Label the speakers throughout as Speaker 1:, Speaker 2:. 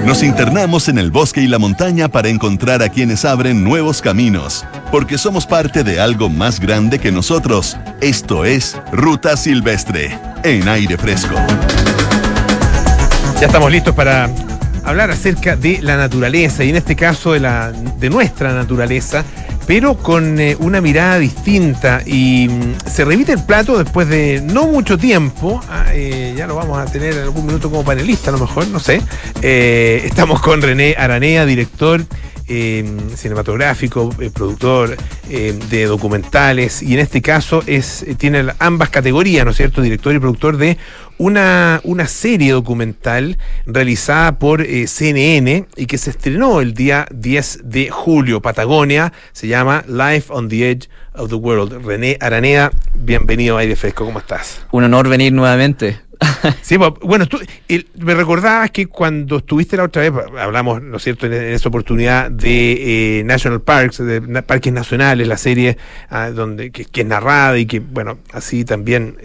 Speaker 1: Nos internamos en el bosque y la montaña para encontrar a quienes abren nuevos caminos, porque somos parte de algo más grande que nosotros. Esto es Ruta Silvestre, en Aire Fresco.
Speaker 2: Ya estamos listos para hablar acerca de la naturaleza, y en este caso de nuestra naturaleza, pero con una mirada distinta, y se repite el plato después de no mucho tiempo. Ya lo vamos a tener en algún minuto como panelista, a lo mejor, no sé. Estamos con René Aranea, director cinematográfico, productor de documentales, y en este caso tiene ambas categorías, ¿no es cierto? Director y productor de una serie documental realizada por CNN y que se estrenó el día 10 de julio. Patagonia, se llama Life on the Edge of the World. René Aranea, bienvenido a Aire Fresco, ¿cómo estás?
Speaker 3: Un honor venir nuevamente.
Speaker 2: Sí, bueno, tú me recordabas que cuando estuviste la otra vez, hablamos, ¿no es cierto?, en esa oportunidad de National Parks, de parques nacionales, la serie que es narrada y que, bueno, así también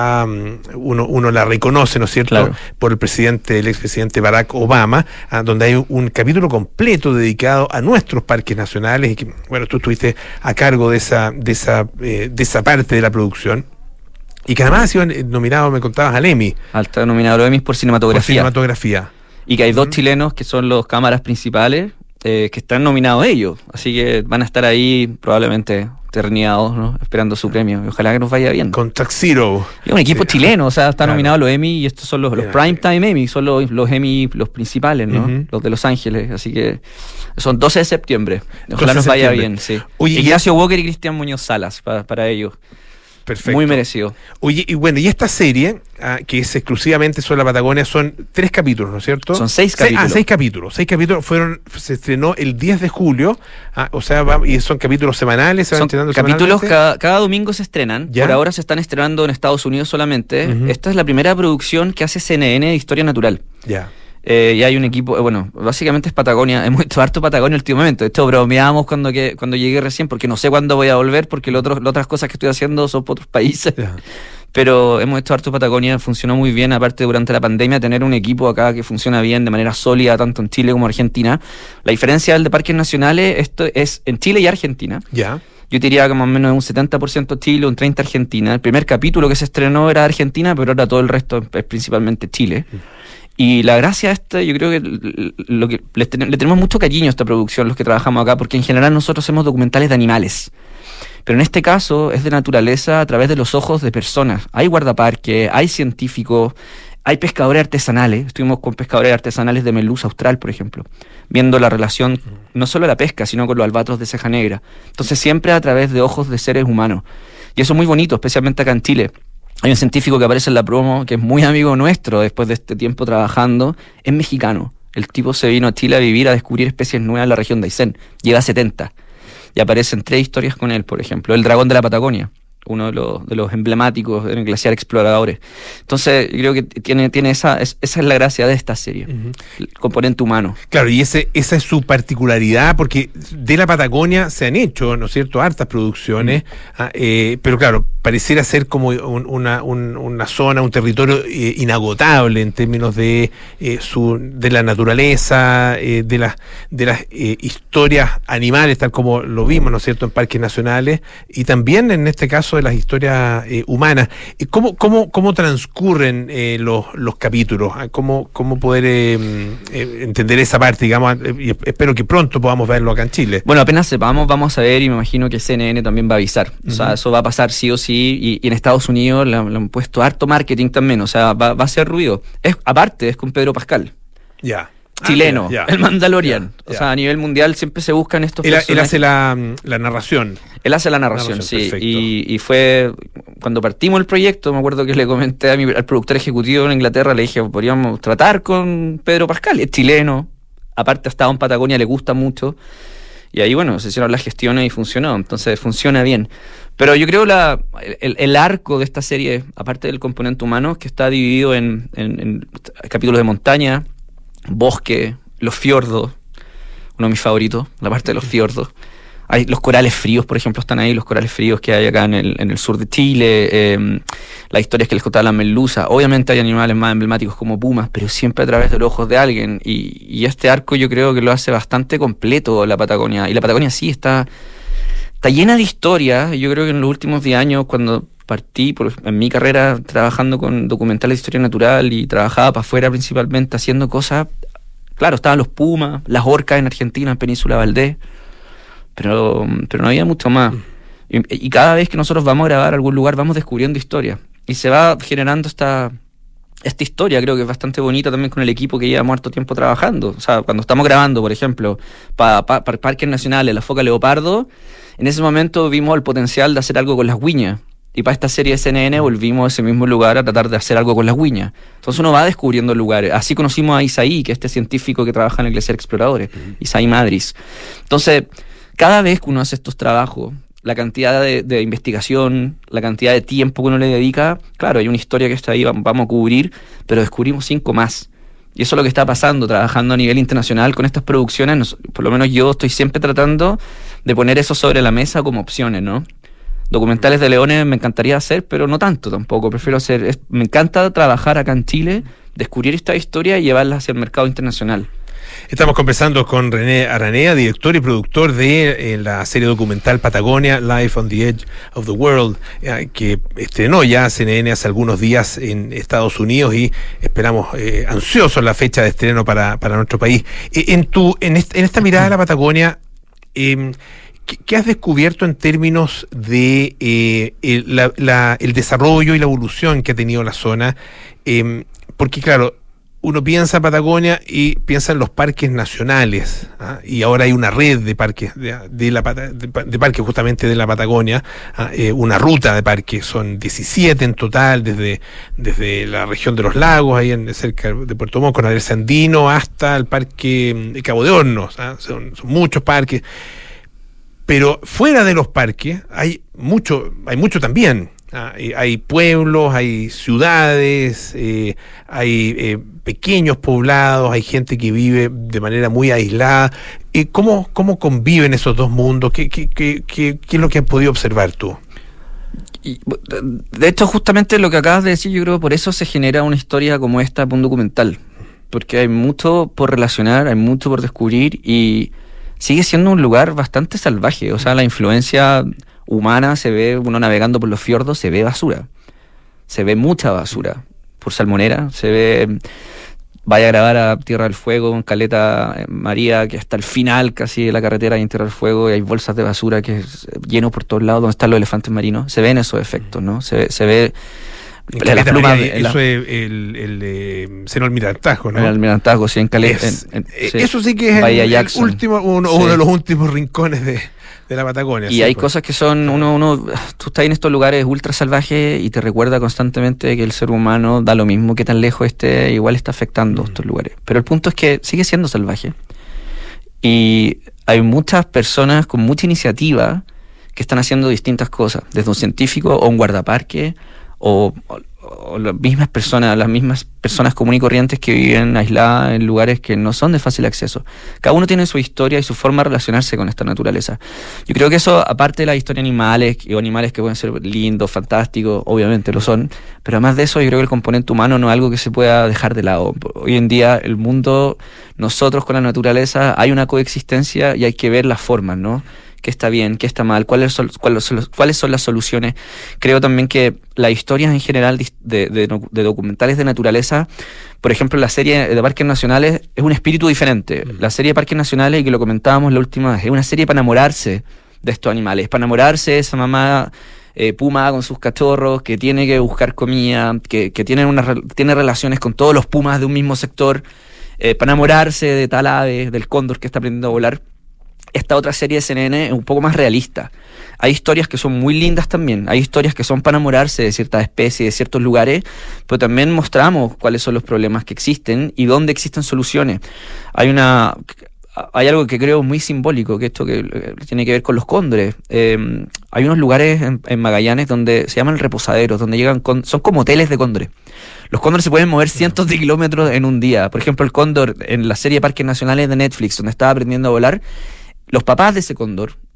Speaker 2: uno la reconoce, ¿no es cierto?, claro, por el expresidente Barack Obama, donde hay un capítulo completo dedicado a nuestros parques nacionales, y que, bueno, tú estuviste a cargo de esa parte de la producción. Y que además ha sido nominado, me contabas, al Emmy.
Speaker 3: Está nominado a los Emmys por cinematografía.
Speaker 2: Por cinematografía.
Speaker 3: Y que hay dos chilenos que son los cámaras principales, que están nominados ellos. Así que van a estar ahí probablemente terneados, ¿no?, esperando su premio. Y ojalá que nos vaya bien.
Speaker 2: Con Tuxedo.
Speaker 3: Es un equipo chileno, o sea, está nominado a los Emmy, y estos son los Primetime Emmy, son los Emmy, los principales, ¿no? Los de Los Ángeles. Así que son 12 de septiembre. Ojalá nos vaya bien, sí.
Speaker 2: Oye,
Speaker 3: Ignacio Walker y Cristian Muñoz Salas para ellos.
Speaker 2: Perfecto.
Speaker 3: Muy merecido.
Speaker 2: Oye, y bueno, y esta serie, que es exclusivamente sobre la Patagonia, son 3 capítulos, ¿no es cierto?
Speaker 3: Son 6 capítulos.
Speaker 2: 6 capítulos. 6 capítulos se estrenó el 10 de julio, o sea, y son capítulos semanales, se van estrenando
Speaker 3: capítulos
Speaker 2: semanalmente.
Speaker 3: Cada domingo se estrenan. ¿Ya? Por ahora se están estrenando en Estados Unidos solamente. Esta es la primera producción que hace CNN de historia natural.
Speaker 2: Ya.
Speaker 3: Y hay un equipo, bueno, básicamente es Patagonia, hemos hecho harto Patagonia últimamente. De hecho, bromeábamos cuando llegué recién, porque no sé cuándo voy a volver, porque las otras cosas que estoy haciendo son por otros países. Yeah. Pero hemos hecho harto Patagonia, funcionó muy bien, aparte durante la pandemia, tener un equipo acá que funciona bien, de manera sólida, tanto en Chile como Argentina. La diferencia del de parques nacionales, esto es en Chile y Argentina.
Speaker 2: Ya. Yeah.
Speaker 3: Yo diría que más o menos un 70% Chile, un 30% Argentina. El primer capítulo que se estrenó era Argentina, pero ahora todo el resto es principalmente Chile. Y la gracia esta, yo creo que le tenemos mucho cariño a esta producción, los que trabajamos acá, porque en general nosotros hacemos documentales de animales. Pero en este caso es de naturaleza a través de los ojos de personas. Hay guardaparques, hay científicos, hay pescadores artesanales. Estuvimos con pescadores artesanales de merluza austral, por ejemplo, viendo la relación no solo de la pesca, sino con los albatros de ceja negra. Entonces siempre a través de ojos de seres humanos. Y eso es muy bonito, especialmente acá en Chile. Hay un científico que aparece en la promo, que es muy amigo nuestro después de este tiempo trabajando, es mexicano. El tipo se vino a Chile a vivir, a descubrir especies nuevas en la región de Aysén. Lleva 70. Y aparecen 3 historias con él, por ejemplo. El dragón de la Patagonia, uno de los emblemáticos en el glaciar Exploradores. Entonces, yo creo que tiene esa es la gracia de esta serie, el componente humano.
Speaker 2: Claro, y esa es su particularidad, porque de la Patagonia se han hecho, ¿no es cierto?, hartas producciones, pero claro, pareciera ser como una zona, un territorio inagotable en términos de la naturaleza, de las historias animales, tal como lo vimos, ¿no es cierto?, en parques nacionales, y también en este caso de las historias humanas. ¿Cómo transcurren los capítulos? ¿Cómo poder entender esa parte, digamos? Y espero que pronto podamos verlo acá en Chile.
Speaker 3: Bueno, apenas sepamos, vamos a ver, y me imagino que CNN también va a avisar. O sea, eso va a pasar sí o sí, y en Estados Unidos le han puesto harto marketing también, o sea, va a hacer ruido. Aparte, es con Pedro Pascal.
Speaker 2: Ya.
Speaker 3: Chileno, el Mandalorian. O sea, a nivel mundial siempre se buscan estos personajes.
Speaker 2: Él hace la narración.
Speaker 3: Él hace la narración, sí. Y fue cuando partimos el proyecto, me acuerdo que le comenté al productor ejecutivo en Inglaterra, le dije, podríamos tratar con Pedro Pascal, es chileno, aparte ha estado en Patagonia, le gusta mucho. Y ahí, bueno, se hicieron las gestiones y funcionó. Entonces, funciona bien. Pero yo creo el arco de esta serie, aparte del componente humano, que está dividido en capítulos de montaña, bosque, los fiordos, uno de mis favoritos, la parte de los fiordos, Los corales fríos, por ejemplo, están ahí, los corales fríos que hay acá en el sur de Chile, las historias que les contaba la merluza. Obviamente hay animales más emblemáticos como pumas, pero siempre a través de los ojos de alguien. Y este arco yo creo que lo hace bastante completo la Patagonia. Y la Patagonia sí está llena de historias. Yo creo que en los últimos 10 años, cuando partí en mi carrera trabajando con documentales de historia natural y trabajaba para afuera principalmente haciendo cosas, claro, estaban los pumas, las orcas en Argentina, en Península Valdés, pero no había mucho más. Y cada vez que nosotros vamos a grabar a algún lugar vamos descubriendo historias y se va generando esta historia. Creo que es bastante bonita también con el equipo que lleva harto tiempo trabajando. O sea, cuando estamos grabando, por ejemplo, para parques nacionales, la foca leopardo, en ese momento vimos el potencial de hacer algo con las huiñas. Y para esta serie de CNN volvimos a ese mismo lugar a tratar de hacer algo con las huiñas. Entonces uno va descubriendo lugares. Así conocimos a Isaí, que es este científico que trabaja en el Glaciar Exploradores, Isaí Madris. Entonces, cada vez que uno hace estos trabajos, la cantidad de investigación, la cantidad de tiempo que uno le dedica, claro, hay una historia que está ahí, vamos a cubrir, pero descubrimos 5 más. Y eso es lo que está pasando, trabajando a nivel internacional con estas producciones. Por lo menos yo estoy siempre tratando de poner eso sobre la mesa como opciones, ¿no? Documentales de leones me encantaría hacer, pero no tanto tampoco. Prefiero hacer... me encanta trabajar acá en Chile, descubrir esta historia y llevarla hacia el mercado internacional.
Speaker 2: Estamos conversando con René Aranea, director y productor de la serie documental Patagonia, Life on the Edge of the World, que estrenó ya CNN hace algunos días en Estados Unidos y esperamos ansiosos la fecha de estreno para nuestro país. En esta mirada de la Patagonia, ¿qué has descubierto en términos de el desarrollo y la evolución que ha tenido la zona? Porque claro, uno piensa en Patagonia y piensa en los parques nacionales, y ahora hay una red de parques de parques justamente de la Patagonia, una ruta de parques, son 17 en total, desde la región de los lagos, ahí cerca de Puerto Montt, con Alerce Andino, hasta el parque de Cabo de Hornos, son muchos parques. Pero fuera de los parques hay mucho también. Hay pueblos, hay ciudades, hay pequeños poblados, hay gente que vive de manera muy aislada. ¿Cómo conviven esos dos mundos? ¿Qué es lo que has podido observar tú?
Speaker 3: De hecho, justamente lo que acabas de decir, yo creo que por eso se genera una historia como esta, un documental. Porque hay mucho por relacionar, hay mucho por descubrir y sigue siendo un lugar bastante salvaje. O sea, la influencia humana se ve, uno navegando por los fiordos, se ve basura. Se ve mucha basura. Por Salmonera, se ve... Vaya a grabar a Tierra del Fuego, en Caleta María, que hasta el final casi de la carretera hay en Tierra del Fuego y hay bolsas de basura que es lleno por todos lados, donde están los elefantes marinos. Se ven esos efectos, ¿no? Se ve...
Speaker 2: Las plumas, eso es el Seno Almirantazgo, ¿no?
Speaker 3: El Almirantazgo, sí, en Caleta.
Speaker 2: Sí. Eso sí que es uno de los últimos rincones de la Patagonia.
Speaker 3: Y hay cosas que son, tú estás en estos lugares ultra salvajes y te recuerda constantemente que el ser humano, da lo mismo que tan lejos esté, igual está afectando estos lugares. Pero el punto es que sigue siendo salvaje. Y hay muchas personas con mucha iniciativa que están haciendo distintas cosas, desde un científico o un guardaparque, o las mismas personas comunes y corrientes que viven aisladas en lugares que no son de fácil acceso. Cada uno tiene su historia y su forma de relacionarse con esta naturaleza. Yo creo que eso, aparte de la historia de animales, o animales que pueden ser lindos, fantásticos, obviamente lo son, pero además de eso yo creo que el componente humano no es algo que se pueda dejar de lado. Hoy en día el mundo, nosotros con la naturaleza, hay una coexistencia y hay que ver las formas, ¿no? ¿Qué está bien? ¿Qué está mal? ¿Cuáles son las soluciones? Creo también que las historias en general de documentales de naturaleza, por ejemplo, la serie de Parques Nacionales es un espíritu diferente. La serie de Parques Nacionales, y que lo comentábamos la última vez, es una serie para enamorarse de estos animales, para enamorarse de esa mamá puma con sus cachorros, que tiene que buscar comida, que tiene relaciones con todos los pumas de un mismo sector, para enamorarse de tal ave, del cóndor que está aprendiendo a volar. Esta otra serie de CNN es un poco más realista. Hay historias que son muy lindas también. Hay historias que son para enamorarse de ciertas especies, de ciertos lugares, pero también mostramos cuáles son los problemas que existen y dónde existen soluciones. Hay algo que creo muy simbólico, que esto que tiene que ver con los cóndores. Hay unos lugares en Magallanes donde se llaman reposaderos, donde son como hoteles de cóndores. Los cóndores se pueden mover cientos de kilómetros en un día. Por ejemplo, el cóndor en la serie Parques Nacionales de Netflix, donde estaba aprendiendo a volar, los papás de ese cóndor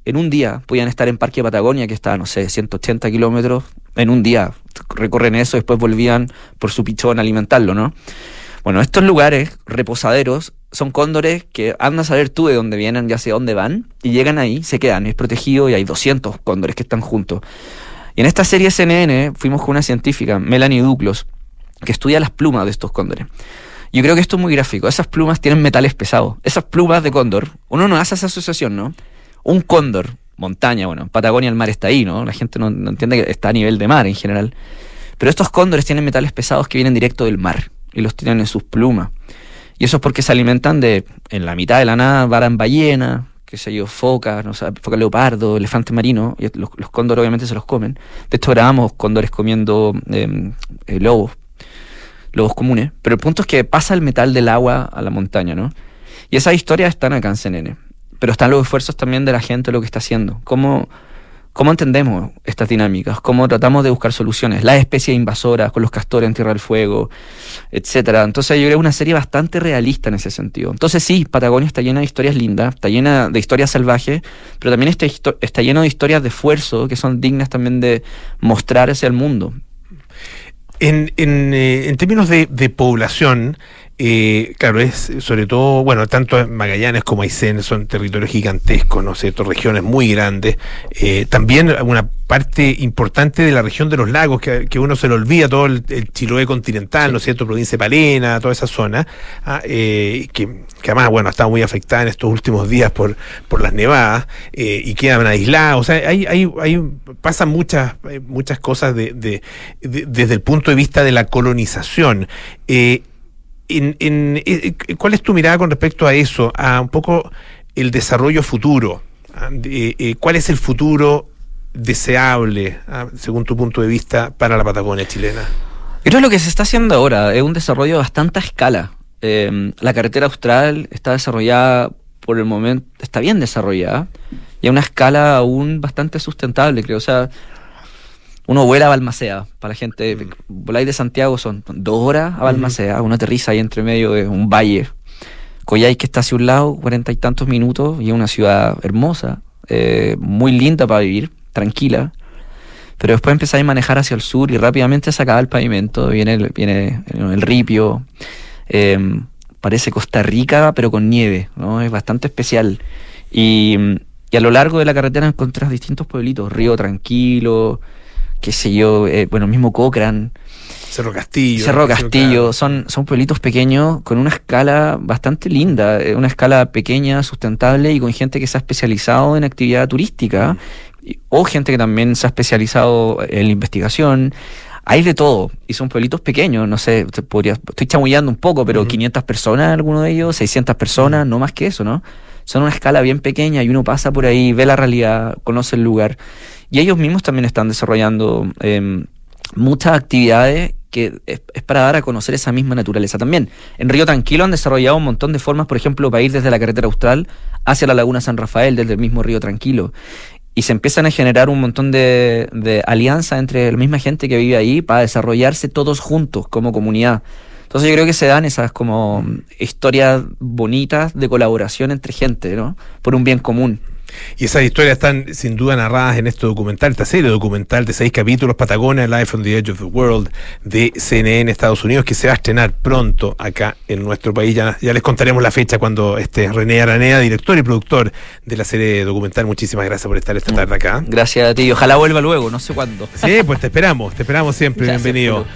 Speaker 3: en un día podían estar en Parque Patagonia, que está, no sé, 180 kilómetros, en un día recorren eso, después volvían por su pichón a alimentarlo, ¿no? Bueno, estos lugares reposaderos son cóndores que andas a saber tú de dónde vienen, ya sé dónde van, y llegan ahí, se quedan, es protegido y hay 200 cóndores que están juntos. Y en esta serie CNN fuimos con una científica, Melanie Duclos, que estudia las plumas de estos cóndores. Yo creo que esto es muy gráfico. Esas plumas tienen metales pesados. Esas plumas de cóndor, uno no hace esa asociación, ¿no? Un cóndor, montaña, bueno, en Patagonia el mar está ahí, ¿no? La gente no entiende que está a nivel de mar en general. Pero estos cóndores tienen metales pesados que vienen directo del mar y los tienen en sus plumas. Y eso es porque se alimentan de, en la mitad de la nada, varan ballena, qué sé yo, focas, no sé, foca leopardo, elefante marino, y los cóndores obviamente se los comen. De hecho grabamos cóndores comiendo lobos comunes, pero el punto es que pasa el metal del agua a la montaña, ¿no? Y esas historias están acá en CNN, pero están los esfuerzos también de la gente, lo que está haciendo, cómo entendemos estas dinámicas, cómo tratamos de buscar soluciones, las especies invasoras con los castores en Tierra del Fuego, etcétera. Entonces yo creo que es una serie bastante realista en ese sentido. Entonces sí, Patagonia está llena de historias lindas, está llena de historias salvajes, pero también está lleno de historias de esfuerzo que son dignas también de mostrar hacia el mundo.
Speaker 2: En términos de población, claro, es sobre todo, bueno, tanto Magallanes como Aysén son territorios gigantescos, ¿no es cierto? Regiones muy grandes. También una parte importante de la región de los lagos, que uno se le olvida, todo el Chiloé continental, sí, ¿no es cierto? Provincia de Palena, toda esa zona, que además, bueno, ha estado muy afectada en estos últimos días por las nevadas, y quedan aislados. O sea, pasan muchas cosas desde el punto de vista de la colonización. ¿Cuál es tu mirada con respecto a eso, a un poco el desarrollo futuro? ¿Cuál es el futuro deseable, según tu punto de vista, para la Patagonia chilena?
Speaker 3: Creo que lo que se está haciendo ahora es un desarrollo a bastante escala. La carretera austral está desarrollada, por el momento, está bien desarrollada, y a una escala aún bastante sustentable, creo. O sea, uno vuela a Balmaceda, para la gente, voláis de Santiago son 2 horas a Balmaceda, uno aterriza ahí entre medio de un valle. Coyhaique, que está hacia un lado, 40 y tantos minutos, y es una ciudad hermosa, muy linda para vivir, tranquila, pero después empezáis a manejar hacia el sur y rápidamente se acaba el pavimento, viene el ripio, parece Costa Rica, pero con nieve, ¿no? Es bastante especial. Y a lo largo de la carretera encontrás distintos pueblitos, Río Tranquilo, qué sé yo, bueno, mismo Cochrane,
Speaker 2: Cerro Castillo,
Speaker 3: claro. Son pueblitos pequeños con una escala bastante linda, una escala pequeña, sustentable, y con gente que se ha especializado en actividad turística, o gente que también se ha especializado en la investigación. Hay de todo, y son pueblitos pequeños, no sé, estoy chamullando un poco, pero 500 personas alguno de ellos, 600 personas, no más que eso, ¿no? Son una escala bien pequeña y uno pasa por ahí, ve la realidad, conoce el lugar. Y ellos mismos también están desarrollando muchas actividades que es para dar a conocer esa misma naturaleza también. En Río Tranquilo han desarrollado un montón de formas, por ejemplo, para ir desde la carretera austral hacia la laguna San Rafael, desde el mismo Río Tranquilo. Y se empiezan a generar un montón de alianzas entre la misma gente que vive ahí para desarrollarse todos juntos como comunidad. Entonces yo creo que se dan esas como historias bonitas de colaboración entre gente, ¿no? Por un bien común.
Speaker 2: Y esas historias están sin duda narradas en este documental, esta serie documental de 6 capítulos, Patagonia, Life on the Edge of the World, de CNN Estados Unidos, que se va a estrenar pronto acá en nuestro país. Ya les contaremos la fecha cuando esté René Araneda, director y productor de la serie documental. Muchísimas gracias por estar esta tarde acá.
Speaker 3: Gracias a ti, ojalá vuelva luego, no sé cuándo.
Speaker 2: Sí, pues te esperamos siempre, bienvenido.